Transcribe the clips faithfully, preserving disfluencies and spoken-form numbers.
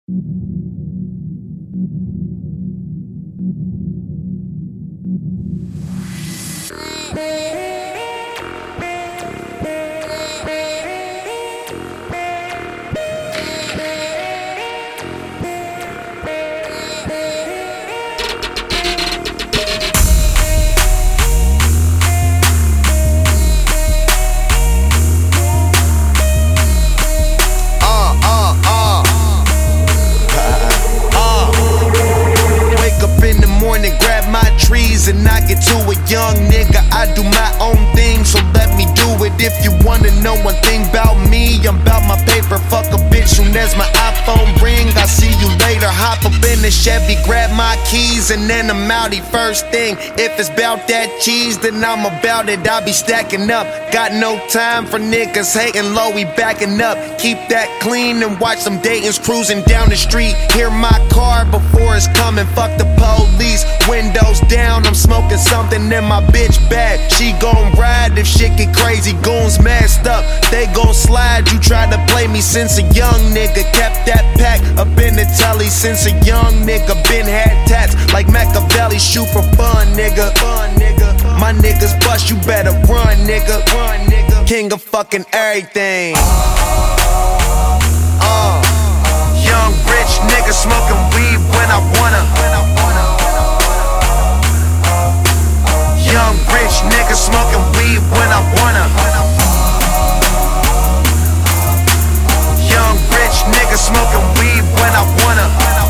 And I get to a young nigga, I do my own thing, so let me do it. If you wanna know one thing about me, I'm about my paper. Fuck a bitch soon as my iPhone ring. I see you later. Hop up in the Chevy, grab my keys, and then I'm outie. First thing, if it's about that cheese, then I'm about it. I be stacking up. Got no time for niggas hating low, we backing up. Keep that clean and watch some Dayton's cruising down the street. Hear my car before it's coming. Fuck the police. Windows down, I'm smoking something in my bitch bag. She gon' ride if shit get crazy. Goons masked up, they gon' slide. You tried to play me since a young nigga. Kept that pack up in the telly since a young nigga. Been had tats like Machiavelli. Shoot for fun, nigga. Fun, nigga. My niggas bust, you better run, nigga. Run, nigga. King of fucking everything. Uh, young rich nigga smoking weed when I wanna. Young rich nigga smoking weed when I wanna. Young rich nigga smoking weed when I wanna.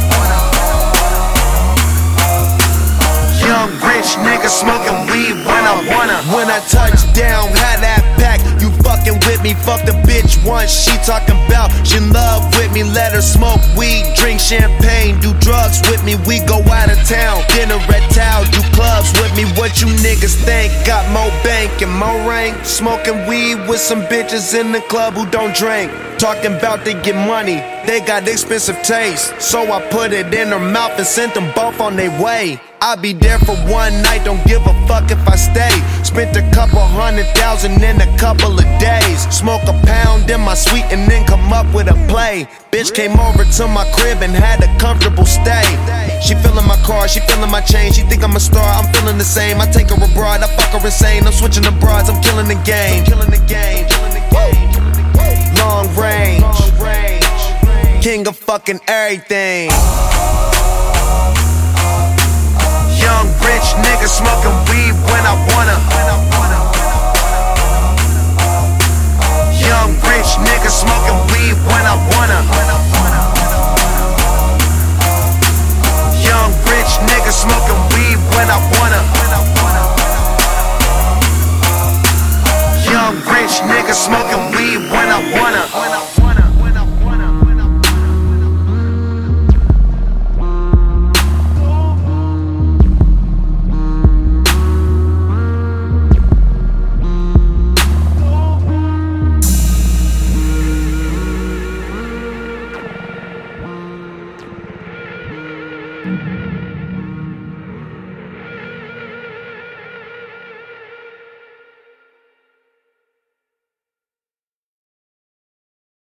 Young rich nigga smoking weed when I wanna. When I touch down, had that pack. You fucking with me, fuck the bitch once. She talking about she in love with me. Let her smoke weed, drink champagne, do drugs with me. We go out of town, dinner at Tao, do clubs with me. What you niggas think? Got more bank and more rank. Smoking weed with some bitches in the club who don't drink. Talking about they get money, they got expensive taste. So I put it in her mouth and sent them both on their way. I'll be there for one night, don't give a fuck if I stay. Spent a couple hundred thousand in a couple of days. Smoke a pound in my suite and then come up with a play. Bitch came over to my crib and had a comfortable stay. She feeling my car, she feeling my chain. She think I'm a star, I'm feeling the same. I take her abroad, I fuck her insane. I'm switching the broads, I'm killing the game. Killing the game, killing the game. Long range, king of fucking everything. Young rich nigga smoking weed when I wanna. Young rich nigga smoking weed when I wanna. Young rich nigga smoking weed when I wanna. Young rich nigga smoking weed when I wanna. Thank you.